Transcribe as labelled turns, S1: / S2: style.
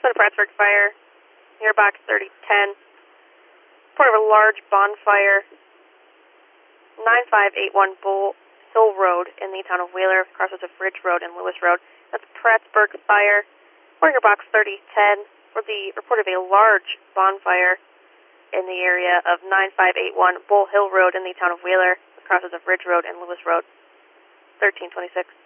S1: Center Prattsburg Fire, near box 3010. Report of a large bonfire, 9581 Bull Hill Road in the town of Wheeler, crosses of Ridge Road and Lewis Road. That's Prattsburg Fire, Warrior Box 3010, for the report of a large bonfire in the area of 9581 Bull Hill Road in the town of Wheeler, crosses of Ridge Road and Lewis Road. 1326.